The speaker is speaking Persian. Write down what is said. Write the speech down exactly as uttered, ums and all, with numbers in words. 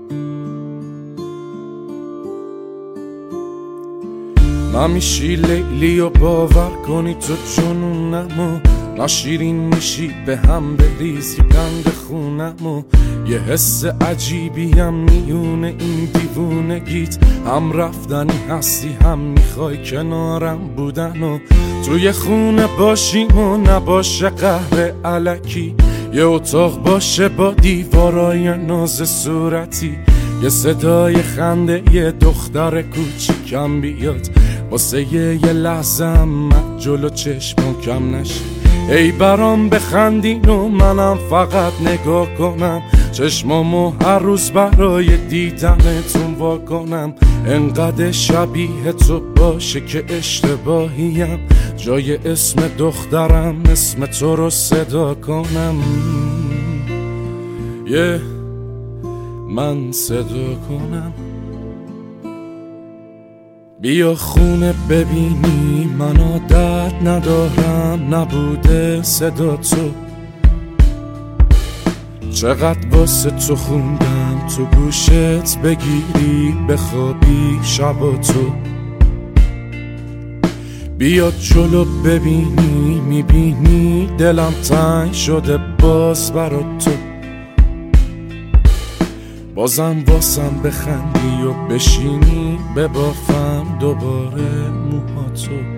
نمیشی لیلی و باور کنی تو جنونمو، ناشیرین میشی به هم بریزی قند خونمو. یه حس عجیبی هم میونه این دیوونگیت، هم رفتنی هستی هم میخوای کنارم بودن و توی خونه باشیم و نباشه قهر الکی، یه اتاق باشه با دیوارای ناز صورتی، یه صدای خنده یه دختر کوچیکم بیاد واسه یه لحظه هم جلو چشمم کم نشه. ای برام بخندین و منم فقط نگاه کنم، چشمامو هر روز برای دیدنتون وا کنم. انقدر شبیه تو باشه که اشتباهیم، جای اسم دخترم اسم تو رو صدا کنم. یه yeah. من صدا کنم. بیا خونه ببینی من عادت ندارم نبوده صدا تو، چقدر واسه تو خوندم تو گوشت بگیری بخوابی شبا تو. بیا جلو ببینی میبینی دلم تنگ شده باز برا تو، بازم واسم بخندی و بشینی ببافم دوباره موهاتو.